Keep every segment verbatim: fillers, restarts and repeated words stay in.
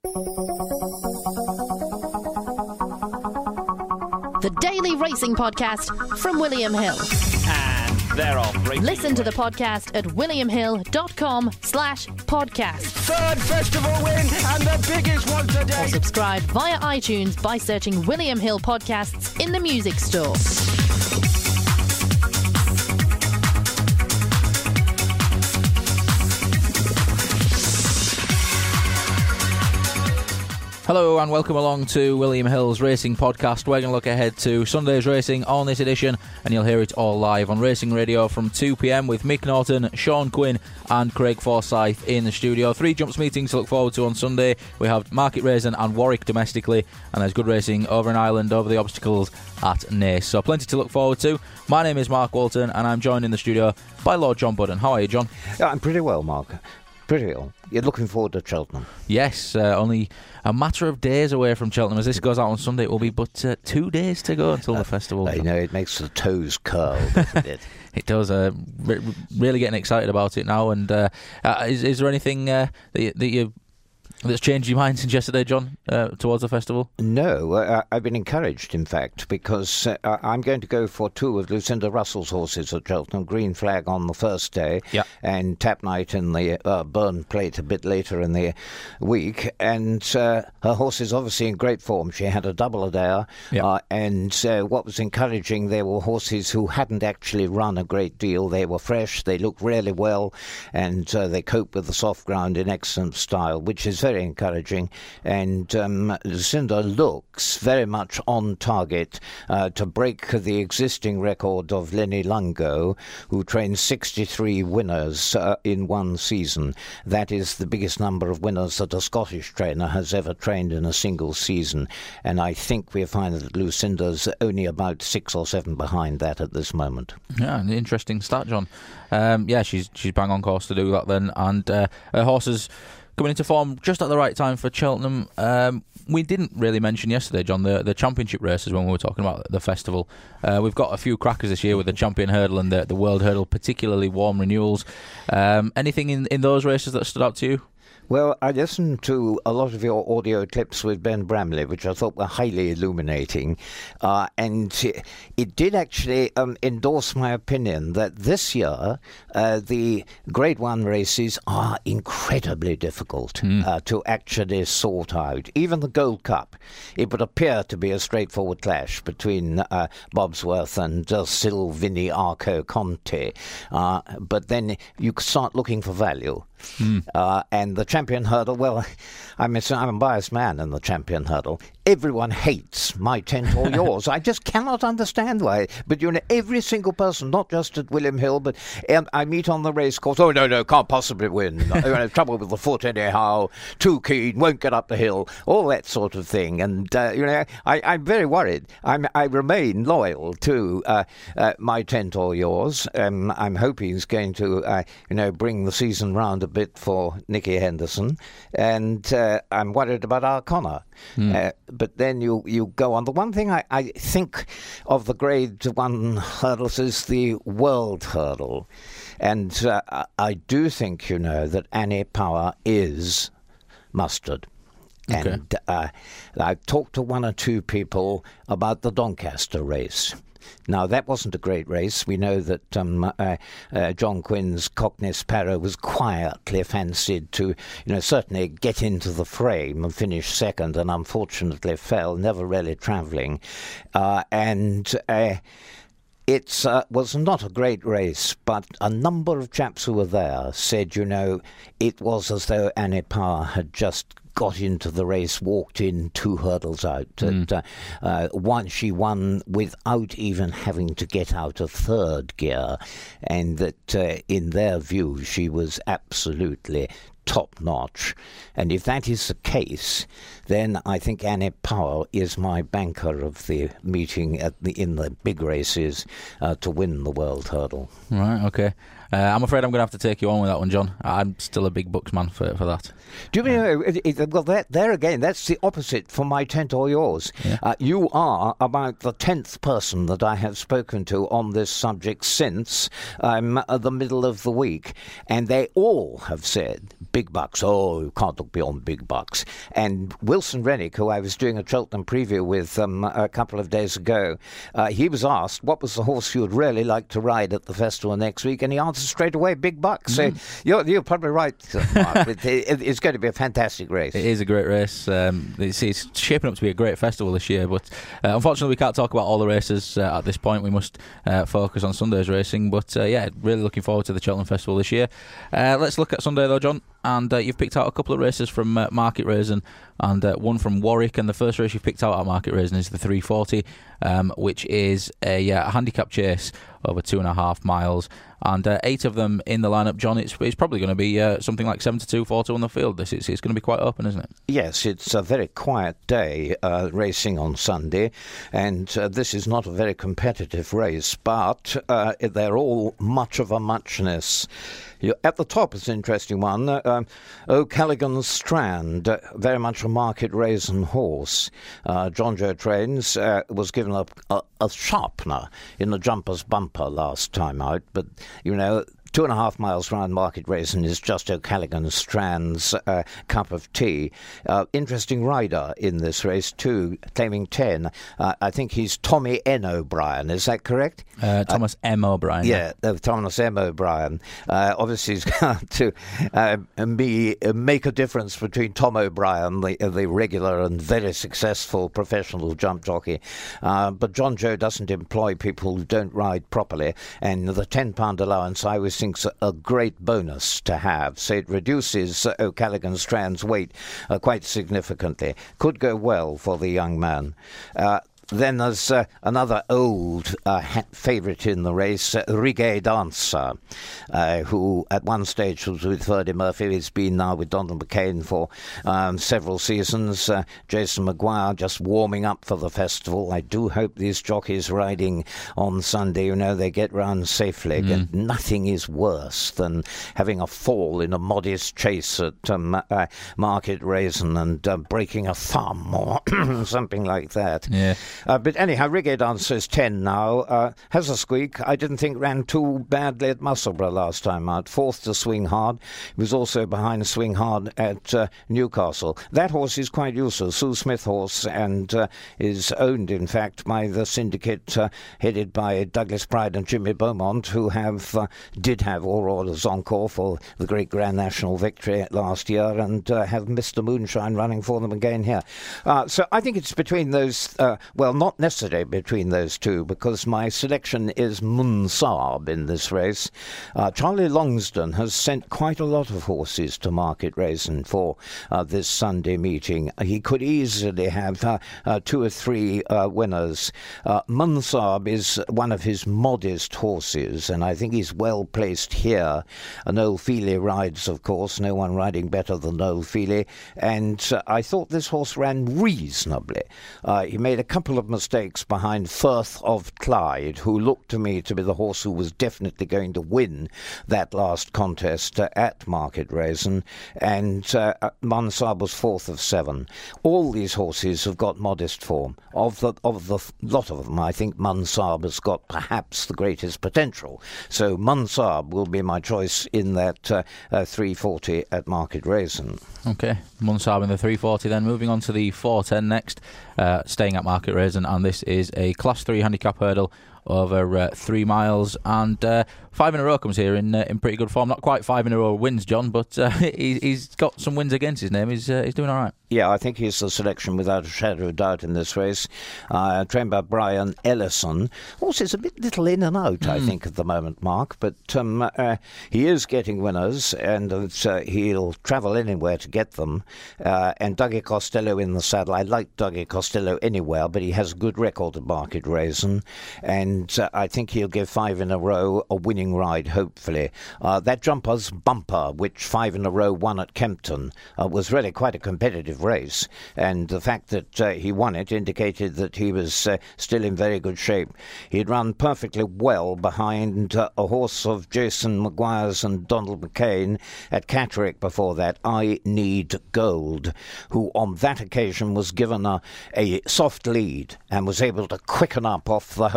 The Daily Racing Podcast from William Hill. And they're off. Listen to the podcast at williamhill.com slash podcast. Third festival win and the biggest one today. Or subscribe via iTunes by searching William Hill Podcasts in the music store. Hello and welcome along to William Hill's Racing Podcast. We're going to look ahead to Sunday's racing on this edition, and you'll hear it all live on Racing Radio from two p m with Mick Norton, Sean Quinn and Craig Forsyth in the studio. Three jumps meetings to look forward to on Sunday. We have Market Raisin and Warwick domestically, and there's good racing over in Ireland over the obstacles at Naas. So plenty to look forward to. My name is Mark Walton and I'm joined in the studio by Lord John Budden. How are you, John? Yeah, I'm pretty well, Mark. Pretty well. You're looking forward to Cheltenham? Yes, uh, only a matter of days away from Cheltenham. As this goes out on Sunday, it will be but uh, two days to go until uh, the festival. I know, it makes the toes curl, doesn't it? It does. Uh, re- really getting excited about it now. And uh, uh, is, is there anything uh, that, you, that you... that's changed your mind since yesterday, John, uh, towards the festival? No, uh, I've been encouraged, in fact, because uh, I'm going to go for two of Lucinda Russell's horses at Cheltenham. Green Flag on the first day, yep. and Tap Night in the uh, Burn Plate a bit later in the week. And uh, her horse is obviously in great form. She had a double a day, yep. uh, and uh, what was encouraging, there were horses who hadn't actually run a great deal. They were fresh, they looked really well, and uh, they coped with the soft ground in excellent style, which is very encouraging. And um, Lucinda looks very much on target uh, to break the existing record of Lenny Lungo, who trained sixty-three winners uh, in one season. That is the biggest number of winners that a Scottish trainer has ever trained in a single season. And I think we find that Lucinda's only about six or seven behind that at this moment. Yeah, an interesting stat, John. Um, yeah, she's she's bang on course to do that then. And uh, her horses coming into form just at the right time for Cheltenham. Um, we didn't really mention yesterday, John, the, the championship races when we were talking about the festival. Uh, we've got a few crackers this year with the Champion Hurdle and the, the World Hurdle, particularly warm renewals. Um, anything in, in those races that stood out to you? Well, I listened to a lot of your audio clips with Ben Bramley, which I thought were highly illuminating, uh, and it, it did actually um, endorse my opinion that this year uh, the Grade One races are incredibly difficult mm. uh, to actually sort out. Even the Gold Cup, it would appear to be a straightforward clash between uh, Bobsworth and uh, Silvini Arco Conte, uh, but then you start looking for value. Mm. Uh, and the Champion Hurdle, well, I'm a, I'm a biased man in the Champion Hurdle. Everyone hates My Tent or Yours. I just cannot understand why. But, you know, every single person, not just at William Hill, but um, I meet on the race course, oh, no, no, can't possibly win. you know, trouble with the foot anyhow, too keen, won't get up the hill, all that sort of thing. And, uh, you know, I, I'm very worried. I'm, I remain loyal to uh, uh, My Tent or Yours. Um, I'm hoping he's going to, uh, you know, bring the season round a bit for Nicky Henderson. And uh, I'm worried about Arcona. Mm. Uh, but then you, you go on. The one thing I, I think of the Grade One hurdles is the World Hurdle. And uh, I do think, you know, that Annie Power is mustard. Okay. And uh, I've talked to one or two people about the Doncaster race. Now, that wasn't a great race. We know that um, uh, uh, John Quinn's Cockney Sparrow was quietly fancied to, you know, certainly get into the frame and finish second, and unfortunately fell, never really travelling. Uh, and uh, it uh, was not a great race, but a number of chaps who were there said, you know, it was as though Annie Power had just got into the race, walked in two hurdles out. Mm. Uh, uh, one, she won without even having to get out of third gear, and that uh, in their view she was absolutely top-notch. And if that is the case, then I think Annie Power is my banker of the meeting at the, in the big races uh, to win the World Hurdle. Right, okay. Uh, I'm afraid I'm going to have to take you on with that one, John. I'm still a big books man for, for that. Do you mean, uh, it, it, well, that, there again, that's the opposite for My Tent or Yours. Yeah. Uh, you are about the tenth person that I have spoken to on this subject since um, the middle of the week, and they all have said, Big bucks. Oh, you can't look beyond big bucks. And Wilson Rennick, who I was doing a Cheltenham preview with um, a couple of days ago, uh, he was asked what was the horse you would really like to ride at the festival next week, and he answered straight away, big bucks. Mm. So you're, you're probably right, Mark. it, it, it's going to be a fantastic race. It is a great race. Um, it's, it's shaping up to be a great festival this year, but uh, unfortunately we can't talk about all the races uh, at this point. We must uh, focus on Sunday's racing, but uh, yeah, really looking forward to the Cheltenham Festival this year. Uh, let's look at Sunday though, John. And uh, you've picked out a couple of races from uh, Market Rasen and uh, one from Warwick. And the first race you've picked out at Market Rasen is the three forty, um, which is a, uh, a handicap chase over two and a half miles. And uh, eight of them in the lineup, John. It's, it's probably going to be uh, something like seven to two, four to on the field. This it's, it's going to be quite open, isn't it? Yes, it's a very quiet day uh, racing on Sunday, and uh, this is not a very competitive race, but uh, they're all much of a muchness. At the top is an interesting one. Uh, um, O'Callaghan Strand, uh, very much a Market Rasen horse. Uh, John Joe Trains uh, was given a, a, a sharpener in the jumper's bumper last time out, but, you know, two and a half miles round Market Rasen is just O'Callaghan Strand's uh, cup of tea. Uh, interesting rider in this race too, claiming ten. Uh, I think he's Tommy N. O'Brien. Is that correct? Uh, Thomas uh, M. O'Brien. Yeah, uh, Thomas M. O'Brien. Uh, obviously, he's got to uh, be, uh, make a difference between Tom O'Brien, the, uh, the regular and very successful professional jump jockey. Uh, but John Joe doesn't employ people who don't ride properly, and the ten pound allowance I was thinks a great bonus to have. So it reduces uh, O'Callaghan Strand's weight uh, quite significantly. Could go well for the young man. Uh, Then there's uh, another old uh, ha- favourite in the race, uh, Reggae Dancer, uh, who at one stage was with Ferdy Murphy. He's been now with Donald McCain for um, several seasons. Uh, Jason Maguire just warming up for the festival. I do hope these jockeys riding on Sunday, you know, they get round safely. Mm. Get, nothing is worse than having a fall in a modest chase at um, uh, Market Rasen and uh, breaking a thumb or something like that. Yeah. Uh, but anyhow, Reggae Dancer is ten now. Uh, has a squeak. I didn't think ran too badly at Musselburgh last time out. Fourth to Swing Hard. He was also behind Swing Hard at uh, Newcastle. That horse is quite useful. Sue Smith horse, and uh, is owned, in fact, by the syndicate uh, headed by Douglas Pride and Jimmy Beaumont, who have uh, did have Aurora Zoncourt for the great Grand National victory last year, and uh, have Mister Moonshine running for them again here. Uh, so I think it's between those. Uh, well, not necessarily between those two, because my selection is Munsab in this race. Uh, Charlie Longsdon has sent quite a lot of horses to Market Rasen for uh, this Sunday meeting. He could easily have uh, uh, two or three uh, winners. Uh, Munsab is one of his modest horses, and I think he's well placed here. Uh, Noel Feely rides, of course, no one riding better than Noel Feely, and uh, I thought this horse ran reasonably. Uh, he made a couple of mistakes behind Firth of Clyde, who looked to me to be the horse who was definitely going to win that last contest uh, at Market Rasen, and uh, Munsab was fourth of seven. All these horses have got modest form. Of the of the lot of them, I think Munsab has got perhaps the greatest potential. So Munsab will be my choice in that uh, uh, three forty at Market Rasen. Okay, Munsab in the three forty then. Moving on to the four ten next, uh, staying at Market Rasen, and this is a Class three handicap hurdle over uh, three miles, and uh, five in a row comes here in uh, in pretty good form. Not quite five in a row wins, John, but uh, he, he's got some wins against his name. He's uh, he's doing all right. Yeah, I think he's the selection without a shadow of doubt in this race. Uh, trained by Brian Ellison. Also, it's a bit little in and out, mm. I think, at the moment, Mark. But um, uh, he is getting winners, and uh, he'll travel anywhere to get them. Uh, and Dougie Costello in the saddle. I like Dougie Costello anywhere, but he has a good record at Market Rasen. And uh, I think he'll give five in a row a winning ride, hopefully. Uh, that jumper's bumper, which five in a row won at Kempton, uh, was really quite a competitive race, and the fact that uh, he won it indicated that he was uh, still in very good shape. He'd run perfectly well behind uh, a horse of Jason Maguire's and Donald McCain at Catterick before that, I Need Gold, who on that occasion was given a, a soft lead and was able to quicken up off the home turn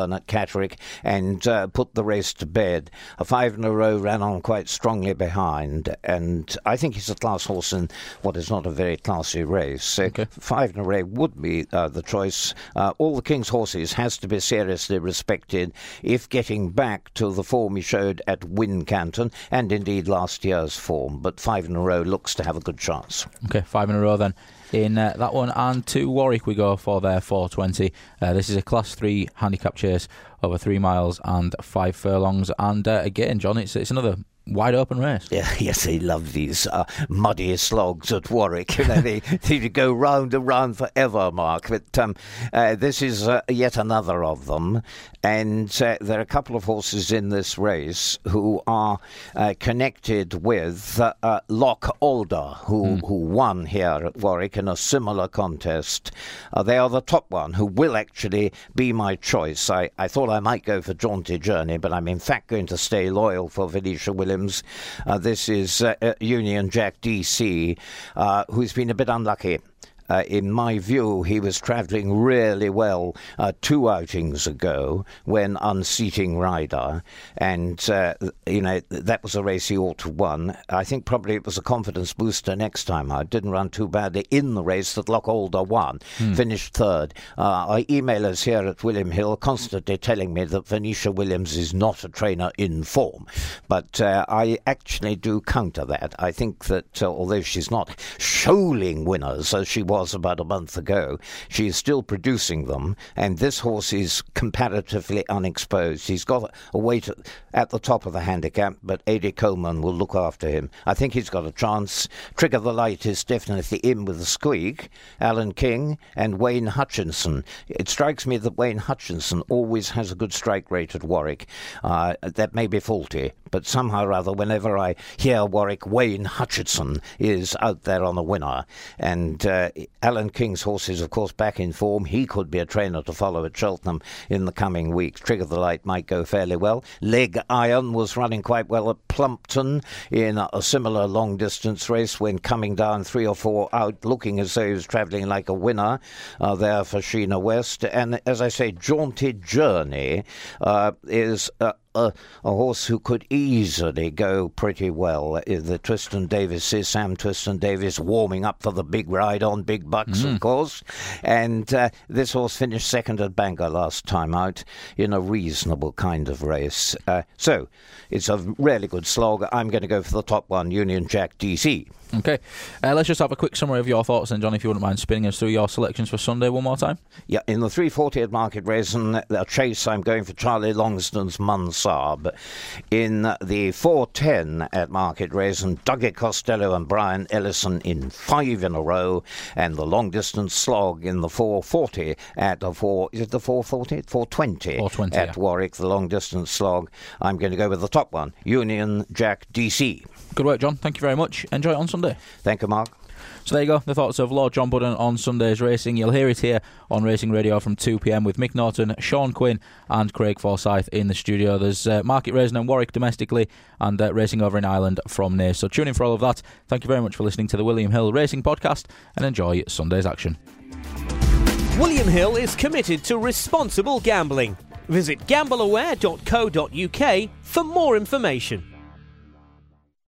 turn at Catterick and uh, put the race to bed. A five in a row ran on quite strongly behind, and I think he's a class horse in what is not a very classy race. So Okay. five in a row would be uh, the choice. Uh, all the King's horses has to be seriously respected if getting back to the form he showed at Wincanton and indeed last year's form. But five in a row looks to have a good chance. Okay, five in a row then in uh, that one. And to Warwick we go for their four twenty. Uh, this is a Class three handicap chase over three miles and five furlongs. And uh, again, John, it's it's another wide open race. Yeah, yes, they love these uh, muddy slogs at Warwick. You know, they, they go round and round forever, Mark. But um, uh, this is uh, yet another of them. And uh, there are a couple of horses in this race who are uh, connected with uh, uh, Loch Alder, who, mm. who won here at Warwick in a similar contest. Uh, they are the top one, who will actually be my choice. I, I thought I might go for Jaunty Journey, but I'm in fact going to stay loyal for Venetia Williams. Uh, this is uh, uh, Union Jack D C, uh, who's been a bit unlucky. Uh, in my view, he was travelling really well uh, two outings ago when unseating Rider, and uh, you know that was a race he ought to have won. I think probably it was a confidence booster next time out. Didn't run too badly in the race that Loch Alder won, hmm. finished third. Uh, our emailers here at William Hill constantly telling me that Venetia Williams is not a trainer in form, but uh, I actually do counter that. I think that uh, although she's not shoaling winners as she was was about a month ago, she is still producing them, and this horse is comparatively unexposed. He's got a weight at the top of the handicap, but A D Coleman will look after him. I think he's got a chance. Trigger the Light is definitely in with a squeak. Alan King and Wayne Hutchinson. It strikes me that Wayne Hutchinson always has a good strike rate at Warwick. Uh, that may be faulty, but somehow or other, whenever I hear Warwick, Wayne Hutchinson is out there on a winner. And uh, Alan King's horse is, of course, back in form. He could be a trainer to follow at Cheltenham in the coming weeks. Trigger the Light might go fairly well. Leg Iron was running quite well at Plumpton in a similar long-distance race when coming down three or four out, looking as though he was travelling like a winner uh, there for Sheena West. And as I say, Jaunty Journey uh, is... Uh, A, a horse who could easily go pretty well. The Tristan Davis is Sam Tristan Davis warming up for the big ride on Big Bucks, mm. of course. And uh, this horse finished second at Bangor last time out in a reasonable kind of race. Uh, so it's a really good slog. I'm going to go for the top one, Union Jack D C. Okay, uh, let's just have a quick summary of your thoughts then, John, if you wouldn't mind spinning us through your selections for Sunday one more time. Yeah, in the three forty at Market Raisin, the chase, I'm going for Charlie Longston's Mansard. In the four ten at Market Raisin, Dougie Costello and Brian Ellison in five in a row, and the long-distance slog in the four forty at the four, is it the four forty? four twenty four twenty at yeah. Warwick, the long-distance slog. I'm going to go with the top one, Union Jack D C. Good work, John. Thank you very much. Enjoy it on Sunday. Thank you, Mark. So there you go, the thoughts of Lord John Budden on Sunday's racing. You'll hear it here on Racing Radio from two p m with Mick Norton, Sean Quinn and Craig Forsyth in the studio. There's uh, Market Raisin and Warwick domestically and uh, racing over in Ireland from Naas. So tune in for all of that. Thank you very much for listening to the William Hill Racing Podcast and enjoy Sunday's action. William Hill is committed to responsible gambling. Visit gamble aware dot co dot u k for more information.